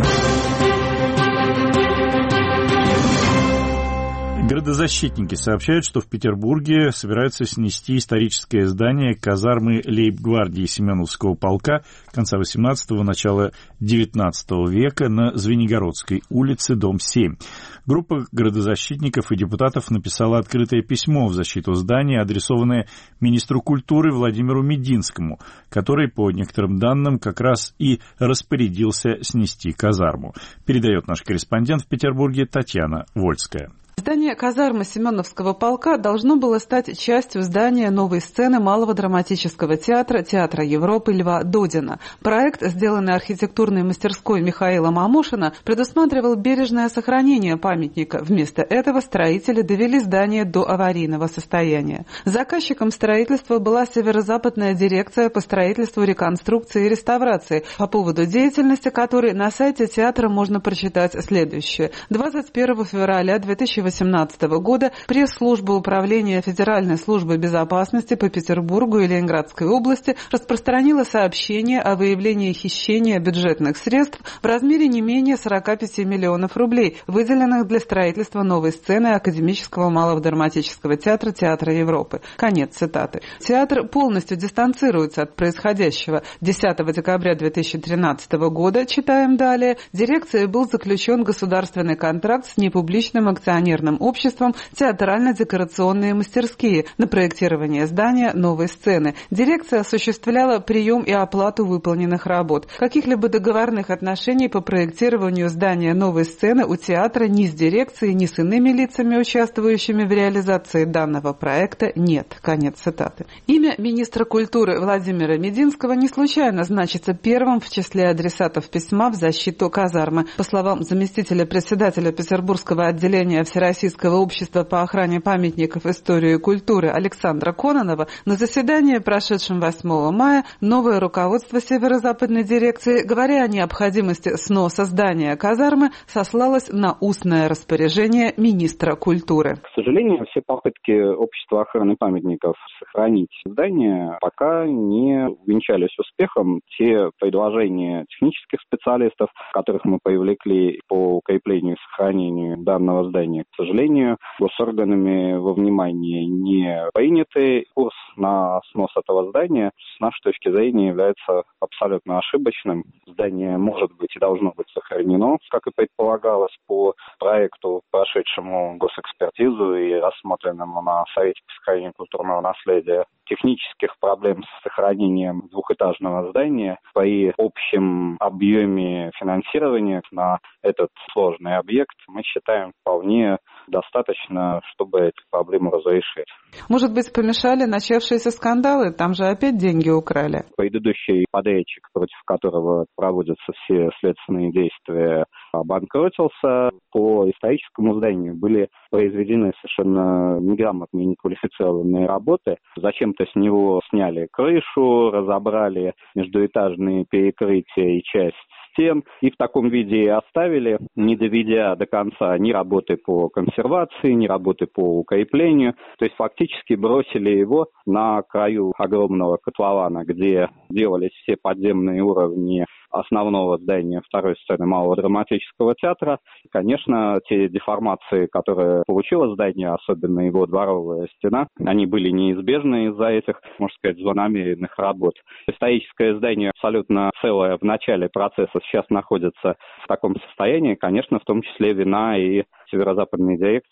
Градозащитники сообщают, что в Петербурге собираются снести историческое здание казармы лейб-гвардии Семеновского полка конца XVIII – начала XIX века на Звенигородской улице, дом 7. Группа градозащитников и депутатов написала открытое письмо в защиту здания, адресованное министру культуры Владимиру Мединскому, который, по некоторым данным, как раз и распорядился снести казарму. Передает наш корреспондент в Петербурге Татьяна Вольская. Здание казармы Семеновского полка должно было стать частью здания новой сцены Малого драматического театра, Театра Европы Льва Додина. Проект, сделанный архитектурной мастерской Михаила Мамушина, предусматривал бережное сохранение памятника. Вместо этого строители довели здание до аварийного состояния. Заказчиком строительства была Северо-Западная дирекция по строительству, реконструкции и реставрации, по поводу деятельности которой на сайте театра можно прочитать следующее. 21 февраля 2018 года пресс-служба Управления Федеральной службы безопасности по Петербургу и Ленинградской области распространила сообщение о выявлении хищения бюджетных средств в размере не менее 45 миллионов рублей, выделенных для строительства новой сцены Академического Малого драматического театра, Театра Европы. Конец цитаты. Театр полностью дистанцируется от происходящего. 10 декабря 2013 года, читаем далее, дирекцией был заключен государственный контракт с непубличным акционерным обществом «Театрально-декорационные мастерские» на проектирование здания новой сцены. Дирекция осуществляла прием и оплату выполненных работ. Каких-либо договорных отношений по проектированию здания новой сцены у театра ни с дирекцией, ни с иными лицами, участвующими в реализации данного проекта, нет. Конец цитаты. Имя министра культуры Владимира Мединского не случайно значится первым в числе адресатов письма в защиту казармы. По словам заместителя председателя Петербургского отделения Всероссийского общества по охране памятников истории и культуры Александра Кононова, на заседании, прошедшем 8 мая, новое руководство Северо-Западной дирекции, говоря о необходимости сноса здания казармы, сослалось на устное распоряжение министра культуры. К сожалению, все попытки общества охраны памятников сохранить здание пока не увенчались успехом. Те предложения технических специалистов, которых мы привлекли по укреплению и сохранению данного здания, к сожалению, госорганами во внимание не приняты. Курс на снос этого здания с нашей точки зрения является абсолютно ошибочным. Здание может быть и должно быть сохранено, как и предполагалось по проекту, прошедшему госэкспертизу и рассмотренному на Совете по сохранению культурного наследия. Технических проблем с сохранением двухэтажного здания при общем объеме финансирования на этот сложный объект мы считаем вполне достаточно, чтобы эту проблему разрешить. Может быть, помешали начавшиеся скандалы? Там же опять деньги украли. Предыдущий подрядчик, против которого проводятся все следственные действия, обанкротился. По историческому зданию были произведены совершенно неграмотные, неквалифицированные работы. Зачем-то с него сняли крышу, разобрали междуэтажные перекрытия и часть стен, и в таком виде и оставили, не доведя до конца ни работы по консервации, ни работы по укреплению. То есть фактически бросили его на краю огромного котлована, где делались все подземные уровни основного здания второй сцены Малого драматического театра. И, конечно, те деформации, которые получило здание, особенно его дворовая стена, они были неизбежны из-за этих, можно сказать, злонамеренных работ. Историческое здание абсолютно целое в начале процесса сейчас находится в таком состоянии, конечно, в том числе вина и Северо-Западной дирекции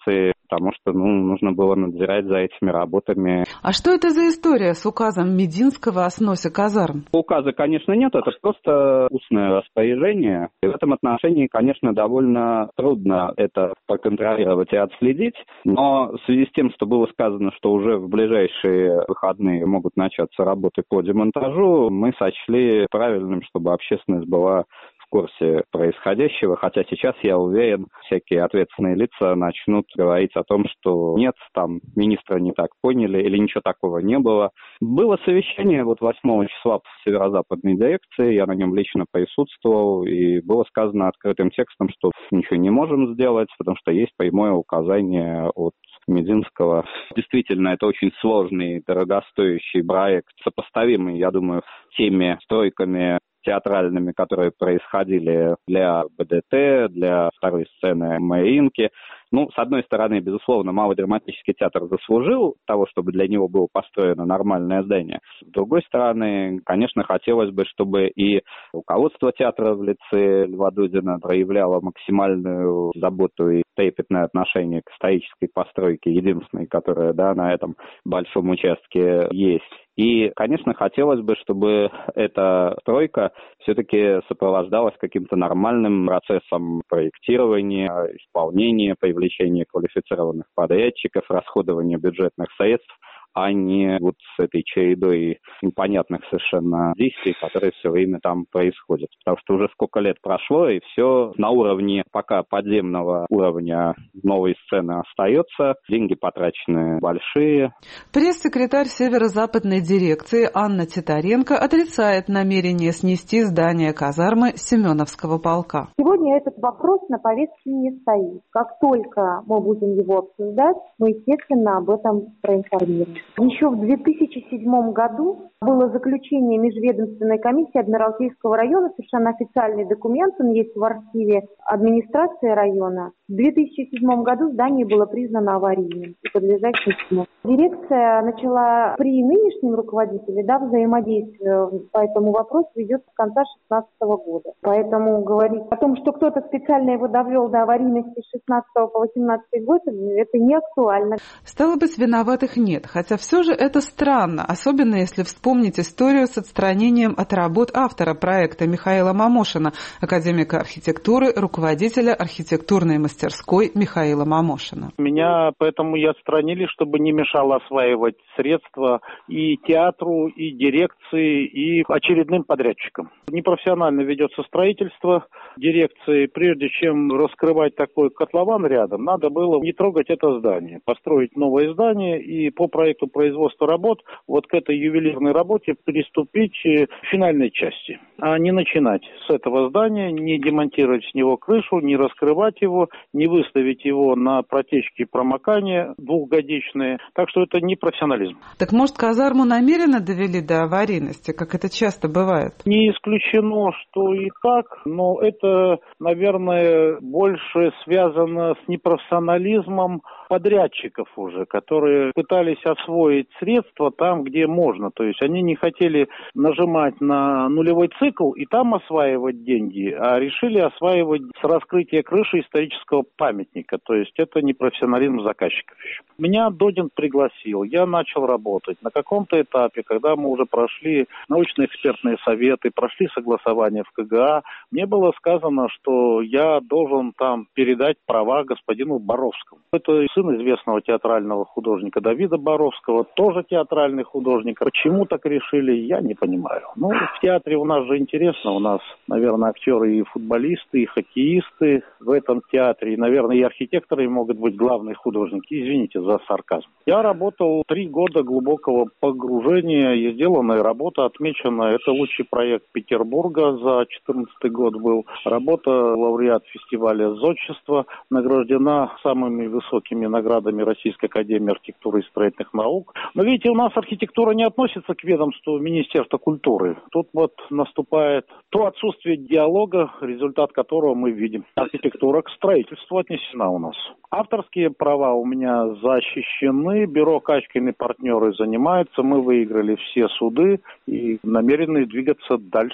потому что нужно было надзирать за этими работами. А что это за история с указом Мединского о сносе казарм? Указа, конечно, нет, это просто устное распоряжение. И в этом отношении, конечно, довольно трудно это проконтролировать и отследить, но в связи с тем, что было сказано, что уже в ближайшие выходные могут начаться работы по демонтажу, мы сочли правильным, чтобы общественность была в курсе происходящего, хотя сейчас, я уверен, всякие ответственные лица начнут говорить о том, что нет, там министра не так поняли или ничего такого не было. Было совещание 8 числа в северо-западной дирекции, я на нем лично присутствовал, и было сказано открытым текстом, что ничего не можем сделать, потому что есть прямое указание от Мединского. Действительно, это очень сложный, дорогостоящий проект, сопоставимый, я думаю, с теми стройками театральными, которые происходили для БДТ, для второй сцены Мариинки. С одной стороны, безусловно, Малый драматический театр заслужил того, чтобы для него было построено нормальное здание. С другой стороны, конечно, хотелось бы, чтобы и руководство театра в лице Льва Дудина проявляло максимальную заботу и трепетное отношение к исторической постройке, единственной, которая на этом большом участке есть. И, конечно, хотелось бы, чтобы эта стройка все-таки сопровождалась каким-то нормальным процессом проектирования, исполнения, привлечения квалифицированных подрядчиков, расходования бюджетных средств, а не с этой чередой непонятных совершенно действий, которые все время там происходят. Потому что уже сколько лет прошло, и все на уровне пока подземного уровня новой сцены остается, деньги потрачены большие. Пресс-секретарь северо-западной дирекции Анна Титаренко отрицает намерение снести здание казармы Семеновского полка. Сегодня этот вопрос на повестке не стоит. Как только мы будем его обсуждать, мы, естественно, об этом проинформируем. Еще в 2007 году было заключение межведомственной комиссии Адмиралтейского района, совершенно официальный документ, он есть в архиве администрации района. В 2007 году здание было признано аварийным и подлежащим сносу. Дирекция начала при нынешнем руководителе взаимодействие по этому вопросу ведет с конца 2016 года. Поэтому говорить о том, что кто-то специально его довел до аварийности с 16 по 18 год, это не актуально. Стало быть, виноватых нет, хотя все же это странно, особенно если вспомнить историю с отстранением от работ автора проекта Михаила Мамошина, академика архитектуры, руководителя архитектурной мастерской Михаила Мамошина. Меня поэтому и отстранили, чтобы не мешало осваивать средства и театру, и дирекции, и очередным подрядчикам. Непрофессионально ведется строительство дирекции. Прежде чем раскрывать такой котлован рядом, надо было не трогать это здание, построить новое здание и по проекту производства работ к этой ювелирной работе приступить к финальной части, а не начинать с этого здания, не демонтировать с него крышу, не раскрывать его, не выставить его на протечки промокания двухгодичные. Так что это не профессионализм. Так может, казарму намеренно довели до аварийности, как это часто бывает? Не исключено, что и так, но это, наверное, больше связано с непрофессионализмом подрядчиков уже, которые пытались освоить средства там, где можно. То есть они не хотели нажимать на нулевой цикл и там осваивать деньги, а решили осваивать с раскрытия крыши исторического памятника. То есть это не профессионализм заказчиков еще. Меня Додин пригласил, я начал работать. На каком-то этапе, когда мы уже прошли научно-экспертные советы, прошли согласование в КГА, мне было сказано, что я должен там передать права господину Боровскому. Это сын известного театрального художника Давида Боровского, тоже театральный художник. Почему так решили, я не понимаю. В театре у нас же интересно, у нас, наверное, актеры и футболисты, и хоккеисты в этом театре, и, наверное, и архитекторы могут быть главные художники. Извините за сарказм. Я работал 3 года глубокого погружения, и сделанная работа отмечена. Это лучший проект Петербурга за 2014 год был. Работа лауреат фестиваля «Зодчество», награждена самыми высокими наградами Российской академии архитектуры и строительных наук. Но видите, у нас архитектура не относится к ведомству Министерства культуры. Тут наступает то отсутствие диалога, результат которого мы видим. Архитектура к строительству отнесена у нас. Авторские права у меня защищены, бюро Качкин и партнеры занимаются, мы выиграли все суды и намерены двигаться дальше.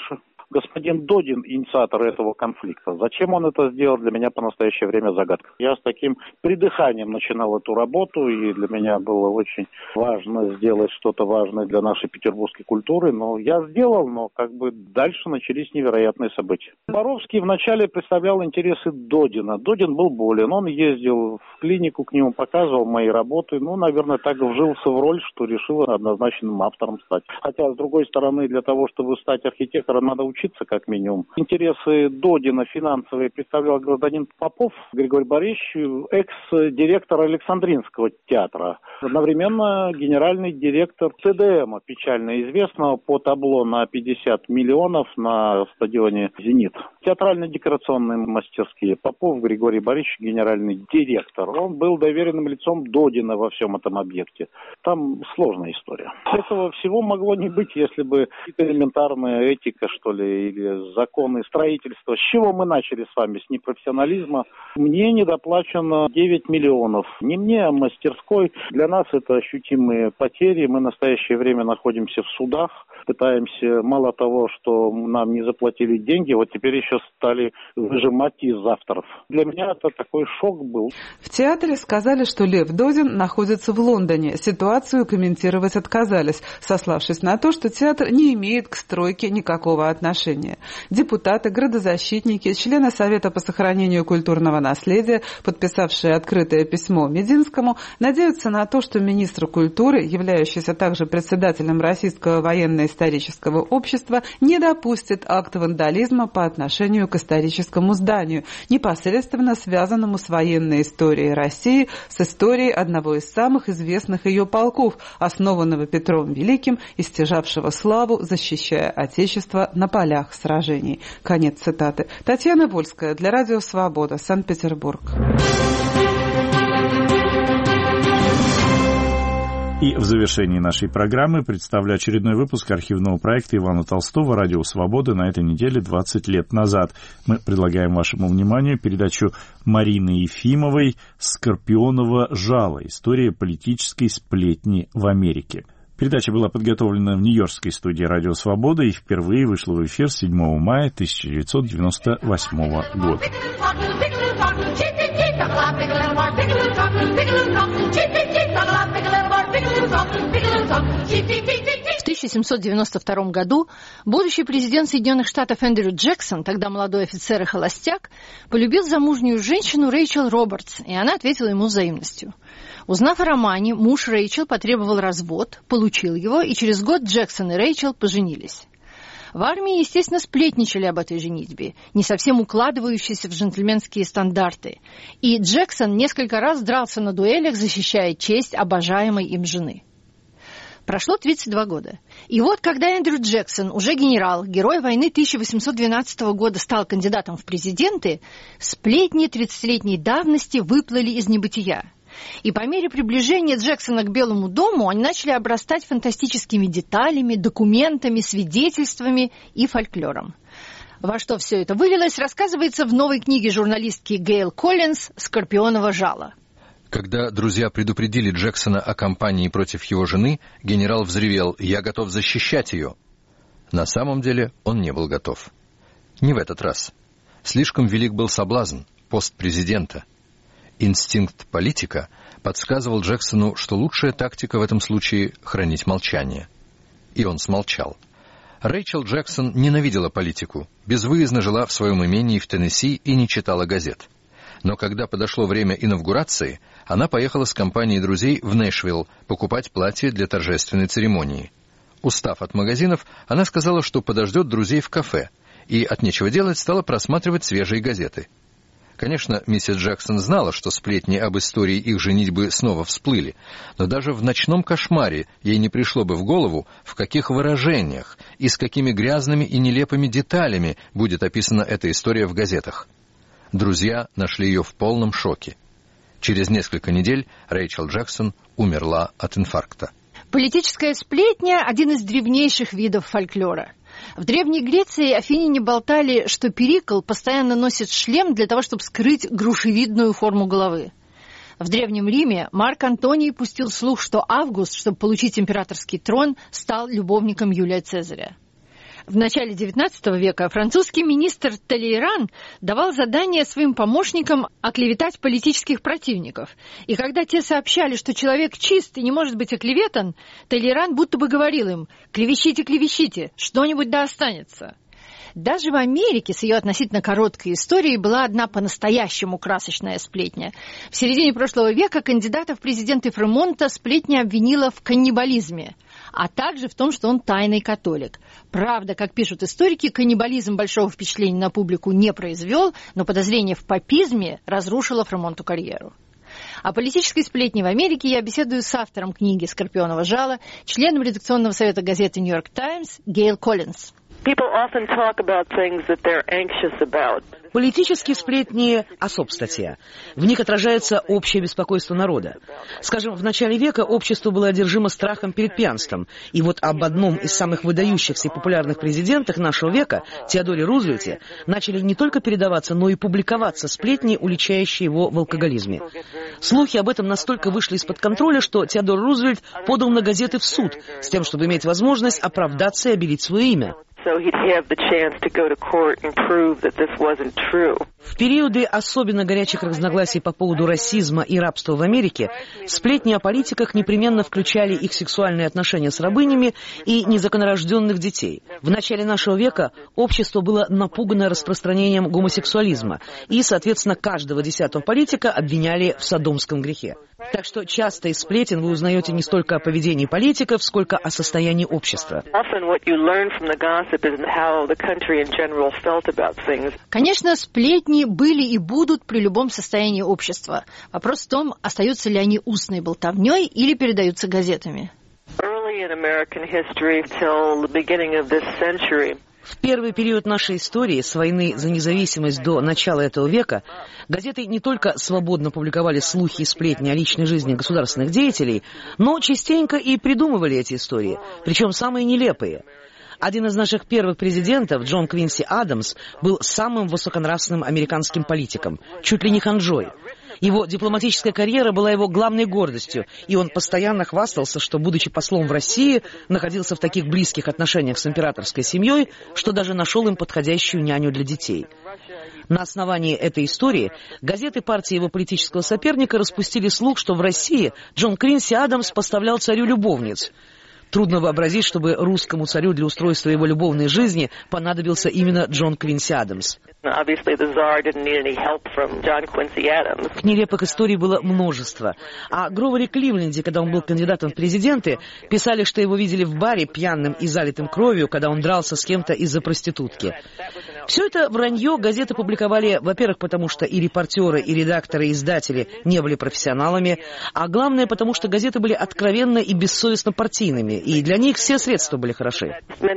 господин Додин инициатор этого конфликта. Зачем он это сделал, для меня по настоящее время загадка. Я с таким придыханием начинал эту работу, и для меня было очень важно сделать что-то важное для нашей петербургской культуры. Но я сделал, но дальше начались невероятные события. Боровский вначале представлял интересы Додина. Додин был болен, он ездил в клинику к нему, показывал мои работы. Наверное, так вжился в роль, что решил однозначным автором стать. Хотя, с другой стороны, для того, чтобы стать архитектором, надо учиться как минимум. Интересы Додина финансовые представлял гражданин Попов Григорий Борисович, экс-директор Александринского театра. Одновременно генеральный директор ЦДМа, печально известного, по табло на 50 миллионов на стадионе «Зенит». Театрально-декорационные мастерские. Попов Григорий Борисович, генеральный директор. Он был доверенным лицом Додина во всем этом объекте. Там сложная история. Этого всего могло не быть, если бы элементарная этика, что ли, или законы строительства. С чего мы начали с вами? С непрофессионализма. Мне недоплачено 9 миллионов. Не мне, а мастерской. Для нас это ощутимые потери. Мы в настоящее время находимся в судах. Пытаемся, мало того, что нам не заплатили деньги, вот теперь еще стали выжимать из авторов. Для меня это такой шок был. В театре сказали, что Лев Додин находится в Лондоне. Ситуацию комментировать отказались, сославшись на то, что театр не имеет к стройке никакого отношения. Депутаты, градозащитники, члены Совета по сохранению культурного наследия, подписавшие открытое письмо Мединскому, надеются на то, что министр культуры, являющийся также председателем Российского военно-исторического общества, не допустит акта вандализма по отношению к историческому зданию, непосредственно связанному с военной историей России, с историей одного из самых известных ее полков, основанного Петром Великим и стяжавшего славу, защищая Отечество на полях сражений. Конец цитаты. Татьяна Вольская для Радио Свобода, Санкт-Петербург. И в завершении нашей программы представлю очередной выпуск архивного проекта Ивана Толстого «Радио Свободы» на этой неделе 20 лет назад. Мы предлагаем вашему вниманию передачу Марины Ефимовой «Скорпионово жало. История политической сплетни в Америке». Передача была подготовлена в нью-йоркской студии «Радио Свобода» и впервые вышла в эфир 7 мая 1998 года. В 1792 году будущий президент Соединенных Штатов Эндрю Джексон, тогда молодой офицер и холостяк, полюбил замужнюю женщину Рэйчел Робертс, и она ответила ему взаимностью. Узнав о романе, муж Рэйчел потребовал развод, получил его, и через год Джексон и Рэйчел поженились. В армии, естественно, сплетничали об этой женитьбе, не совсем укладывающейся в джентльменские стандарты. И Джексон несколько раз дрался на дуэлях, защищая честь обожаемой им жены. Прошло 32 года. И вот, когда Эндрю Джексон, уже генерал, герой войны 1812 года, стал кандидатом в президенты, сплетни 30-летней давности выплыли из небытия. И по мере приближения Джексона к Белому дому они начали обрастать фантастическими деталями, документами, свидетельствами и фольклором. Во что все это вылилось, рассказывается в новой книге журналистки Гейл Коллинз «Скорпионово жало». Когда друзья предупредили Джексона о кампании против его жены, генерал взревел: «Я готов защищать ее». На самом деле он не был готов. Не в этот раз. Слишком велик был соблазн, пост президента. Инстинкт политика подсказывал Джексону, что лучшая тактика в этом случае — хранить молчание. И он смолчал. Рэйчел Джексон ненавидела политику, безвыездно жила в своем имении в Теннесси и не читала газет. Но когда подошло время инаугурации, она поехала с компанией друзей в Нэшвилл покупать платье для торжественной церемонии. Устав от магазинов, она сказала, что подождет друзей в кафе, и от нечего делать стала просматривать свежие газеты. Конечно, миссис Джексон знала, что сплетни об истории их женитьбы снова всплыли, но даже в ночном кошмаре ей не пришло бы в голову, в каких выражениях и с какими грязными и нелепыми деталями будет описана эта история в газетах. Друзья нашли ее в полном шоке. Через несколько недель Рэйчел Джексон умерла от инфаркта. Политическая сплетня – один из древнейших видов фольклора. В Древней Греции афиняне болтали, что Перикл постоянно носит шлем для того, чтобы скрыть грушевидную форму головы. В Древнем Риме Марк Антоний пустил слух, что Август, чтобы получить императорский трон, стал любовником Юлия Цезаря. В начале XIX века французский министр Толейран давал задание своим помощникам оклеветать политических противников. И когда те сообщали, что человек чист и не может быть оклеветан, Толейран будто бы говорил им: «Клевещите, клевещите, что-нибудь да останется». Даже в Америке с ее относительно короткой историей была одна по-настоящему красочная сплетня. В середине прошлого века кандидата в президенты Фремонта сплетня обвинила в каннибализме, а также в том, что он тайный католик. Правда, как пишут историки, каннибализм большого впечатления на публику не произвел, но подозрение в папизме разрушило Фремонту карьеру. О политической сплетне в Америке я беседую с автором книги «Скорпионово жало», членом редакционного совета газеты «Нью-Йорк Таймс» Гейл Коллинз. Политические сплетни – особ статья. В них отражается общее беспокойство народа. Скажем, в начале века общество было одержимо страхом перед пьянством. И вот об одном из самых выдающихся и популярных президентах нашего века, Теодоре Рузвельте, начали не только передаваться, но и публиковаться сплетни, уличающие его в алкоголизме. Слухи об этом настолько вышли из-под контроля, что Теодор Рузвельт подал на газеты в суд с тем, чтобы иметь возможность оправдаться и обелить свое имя. В периоды особенно горячих разногласий по поводу расизма и рабства в Америке сплетни о политиках непременно включали их сексуальные отношения с рабынями и незаконнорожденных детей. В начале нашего века общество было напугано распространением гомосексуализма, и, соответственно, каждого 10-го политика обвиняли в содомском грехе. Так что часто из сплетен вы узнаете не столько о поведении политиков, сколько о состоянии общества. Конечно, сплетни были и будут при любом состоянии общества. Вопрос в том, остаются ли они устной болтовней или передаются газетами. В первый период нашей истории, с войны за независимость до начала этого века, газеты не только свободно публиковали слухи и сплетни о личной жизни государственных деятелей, но частенько и придумывали эти истории, причем самые нелепые. Один из наших первых президентов, Джон Квинси Адамс, был самым высоконравственным американским политиком, чуть ли не ханжой. Его дипломатическая карьера была его главной гордостью, и он постоянно хвастался, что, будучи послом в России, находился в таких близких отношениях с императорской семьей, что даже нашел им подходящую няню для детей. На основании этой истории газеты партии его политического соперника распустили слух, что в России Джон Квинси Адамс поставлял царю любовниц. Трудно вообразить, чтобы русскому царю для устройства его любовной жизни понадобился именно Джон Квинси Адамс. Нелепых историй было множество. О Гровере Кливленде, когда он был кандидатом в президенты, писали, что его видели в баре пьяным и залитым кровью, когда он дрался с кем-то из-за проститутки. Все это вранье газеты публиковали, во-первых, потому что и репортеры, и редакторы, и издатели не были профессионалами, а главное, потому что газеты были откровенно и бессовестно партийными, и для них все средства были хороши.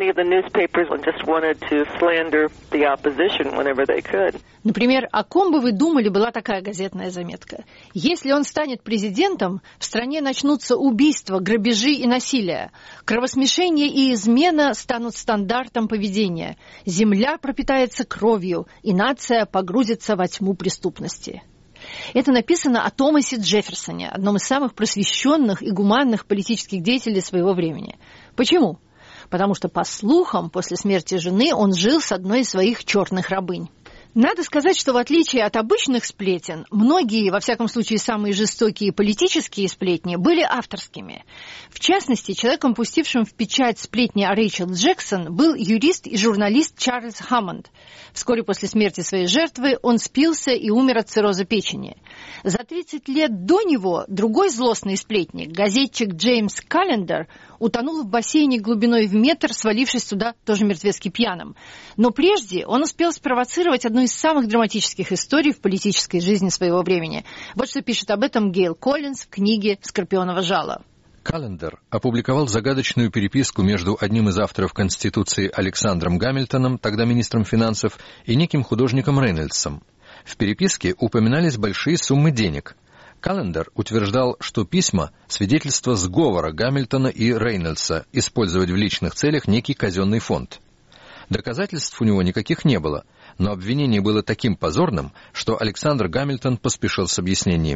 Например, о ком бы вы думали, была такая газетная заметка: если он станет президентом, в стране начнутся убийства, грабежи и насилие. Кровосмешение и измена станут стандартом поведения. Земля пропитается кровью, и нация погрузится во тьму преступности. Это написано о Томасе Джефферсоне, одном из самых просвещенных и гуманных политических деятелей своего времени. Почему? Потому что, по слухам, после смерти жены он жил с одной из своих черных рабынь. Надо сказать, что в отличие от обычных сплетен, многие, во всяком случае самые жестокие политические сплетни, были авторскими. В частности, человеком, пустившим в печать сплетни о Рэйчел Джексон, был юрист и журналист Чарльз Хаммонд. Вскоре после смерти своей жертвы он спился и умер от цирроза печени. За 30 лет до него другой злостный сплетник, газетчик Джеймс Каллендер, утонул в бассейне глубиной в метр, свалившись туда тоже мертвецки пьяным. Но прежде он успел спровоцировать одну из самых драматических историй в политической жизни своего времени. Вот что пишет об этом Гейл Коллинз в книге «Скорпионово жало». Каллендер опубликовал загадочную переписку между одним из авторов Конституции Александром Гамильтоном, тогда министром финансов, и неким художником Рейнольдсом. В переписке упоминались большие суммы денег. Каллендер утверждал, что письма – свидетельство сговора Гамильтона и Рейнольдса использовать в личных целях некий казенный фонд. Доказательств у него никаких не было, но обвинение было таким позорным, что Александр Гамильтон поспешил с объяснениями.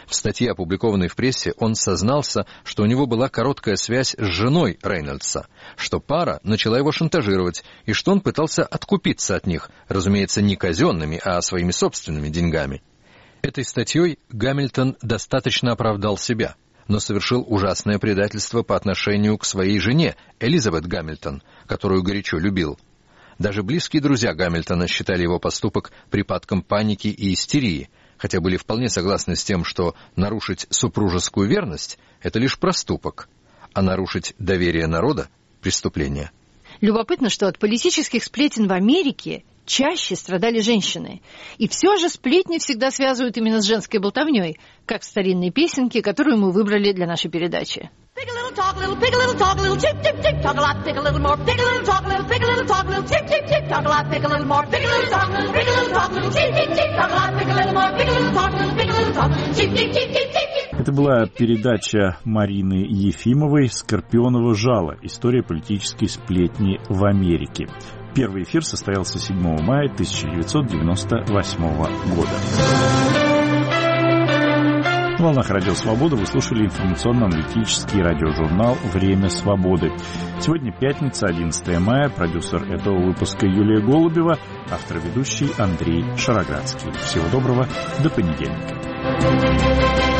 В статье, опубликованной в прессе, он сознался, что у него была короткая связь с женой Рейнольдса, что пара начала его шантажировать, и что он пытался откупиться от них, разумеется, не казенными, а своими собственными деньгами. Этой статьей Гамильтон достаточно оправдал себя, но совершил ужасное предательство по отношению к своей жене, Элизабет Гамильтон, которую горячо любил. Даже близкие друзья Гамильтона считали его поступок припадком паники и истерии, хотя были вполне согласны с тем, что нарушить супружескую верность – это лишь проступок, а нарушить доверие народа – преступление. Любопытно, что от политических сплетен в Америке чаще страдали женщины. И все же сплетни всегда связывают именно с женской болтовней, как в старинной песенке, которую мы выбрали для нашей передачи. Это была передача Марины Ефимовой «Скорпионово жало. История политической сплетни в Америке». Первый эфир состоялся 7 мая 1998 года. На волнах Радио Свобода вы слушали информационно-аналитический радиожурнал «Время свободы». Сегодня пятница, 11 мая. Продюсер этого выпуска Юлия Голубева, автор и ведущий Андрей Шароградский. Всего доброго, до понедельника.